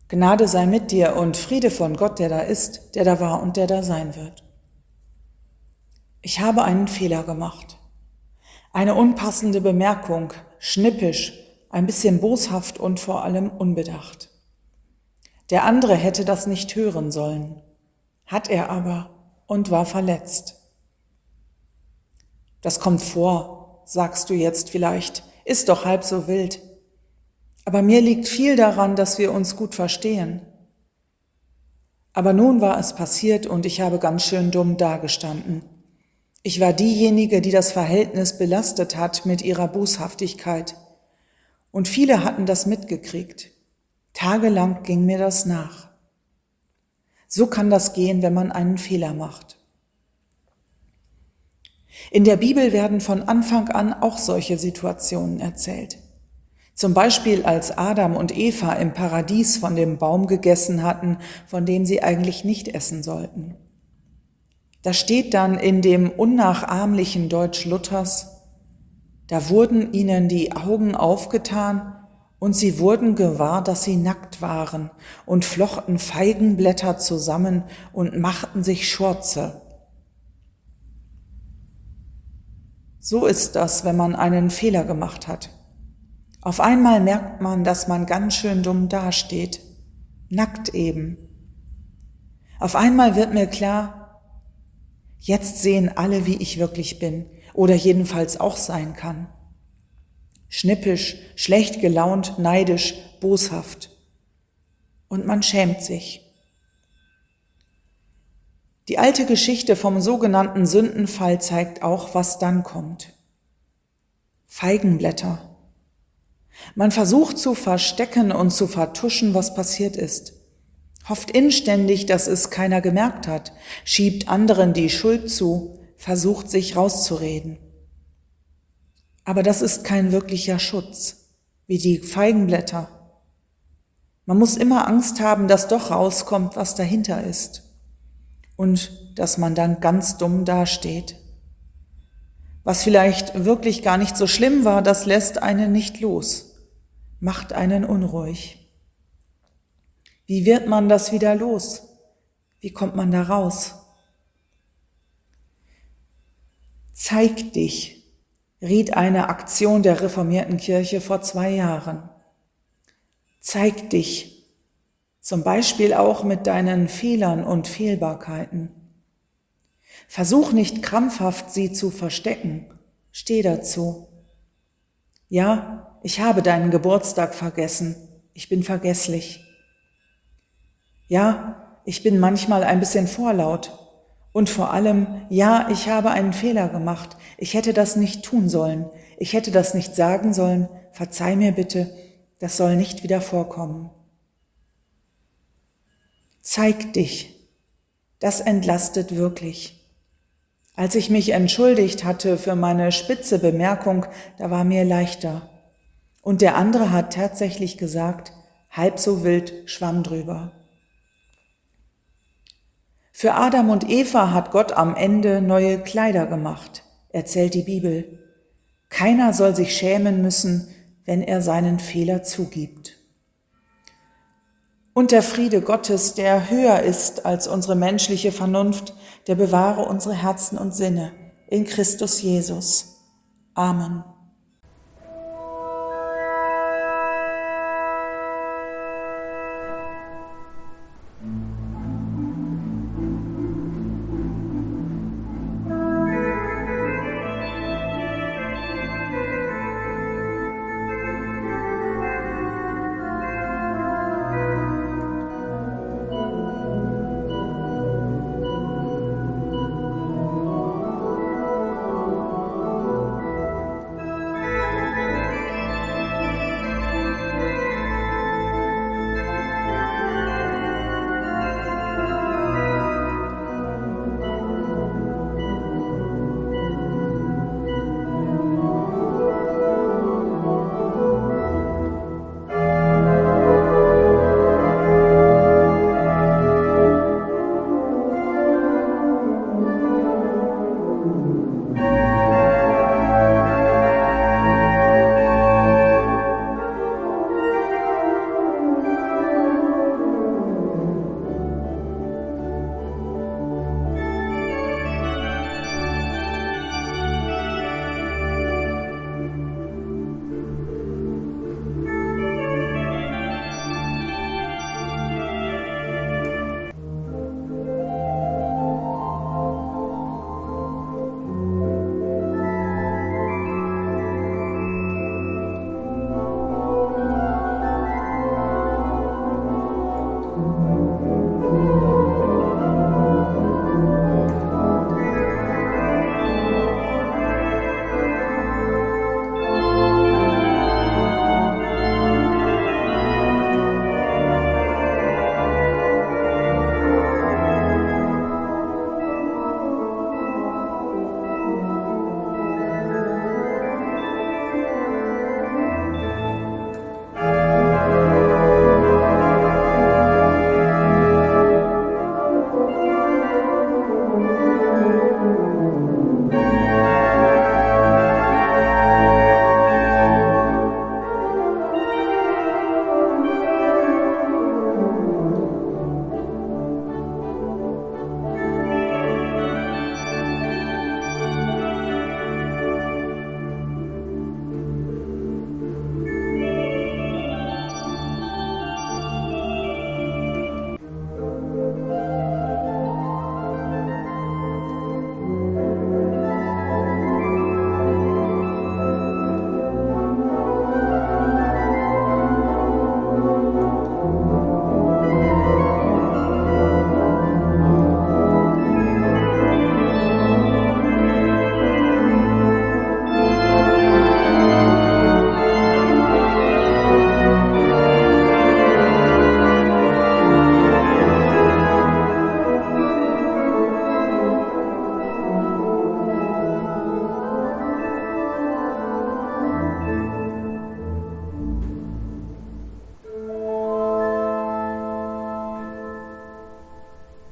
Gnade sei mit dir und Friede von Gott, der da ist, der da war und der da sein wird. Ich habe einen Fehler gemacht. Eine unpassende Bemerkung, schnippisch, ein bisschen boshaft und vor allem unbedacht. Der andere hätte das nicht hören sollen, hat er aber und war verletzt. Das kommt vor, sagst du jetzt vielleicht, ist doch halb so wild. Aber mir liegt viel daran, dass wir uns gut verstehen. Aber nun war es passiert und ich habe ganz schön dumm dagestanden. Ich war diejenige, die das Verhältnis belastet hat mit ihrer Boshaftigkeit. Und viele hatten das mitgekriegt. Tagelang ging mir das nach. So kann das gehen, wenn man einen Fehler macht. In der Bibel werden von Anfang an auch solche Situationen erzählt. Zum Beispiel, als Adam und Eva im Paradies von dem Baum gegessen hatten, von dem sie eigentlich nicht essen sollten. Da steht dann in dem unnachahmlichen Deutsch Luthers: Da wurden ihnen die Augen aufgetan und sie wurden gewahr, dass sie nackt waren und flochten Feigenblätter zusammen und machten sich Schurze. So ist das, wenn man einen Fehler gemacht hat. Auf einmal merkt man, dass man ganz schön dumm dasteht, nackt eben. Auf einmal wird mir klar, jetzt sehen alle, wie ich wirklich bin oder jedenfalls auch sein kann. Schnippisch, schlecht gelaunt, neidisch, boshaft. Und man schämt sich. Die alte Geschichte vom sogenannten Sündenfall zeigt auch, was dann kommt. Feigenblätter. Man versucht zu verstecken und zu vertuschen, was passiert ist. Hofft inständig, dass es keiner gemerkt hat, schiebt anderen die Schuld zu, versucht sich rauszureden. Aber das ist kein wirklicher Schutz, wie die Feigenblätter. Man muss immer Angst haben, dass doch rauskommt, was dahinter ist. Und dass man dann ganz dumm dasteht. Was vielleicht wirklich gar nicht so schlimm war, das lässt einen nicht los, macht einen unruhig. Wie wird man das wieder los? Wie kommt man da raus? Zeig dich, riet eine Aktion der reformierten Kirche vor 2 Jahren. Zeig dich, zum Beispiel auch mit deinen Fehlern und Fehlbarkeiten. Versuch nicht krampfhaft, sie zu verstecken. Steh dazu. Ja, ich habe deinen Geburtstag vergessen. Ich bin vergesslich. Ja, ich bin manchmal ein bisschen vorlaut. Und vor allem, ja, ich habe einen Fehler gemacht. Ich hätte das nicht tun sollen. Ich hätte das nicht sagen sollen. Verzeih mir bitte, das soll nicht wieder vorkommen. Zeig dich. Das entlastet wirklich. Als ich mich entschuldigt hatte für meine spitze Bemerkung, da war mir leichter. Und der andere hat tatsächlich gesagt, halb so wild, schwamm drüber. Für Adam und Eva hat Gott am Ende neue Kleider gemacht, erzählt die Bibel. Keiner soll sich schämen müssen, wenn er seinen Fehler zugibt. Und der Friede Gottes, der höher ist als unsere menschliche Vernunft, der bewahre unsere Herzen und Sinne in Christus Jesus. Amen.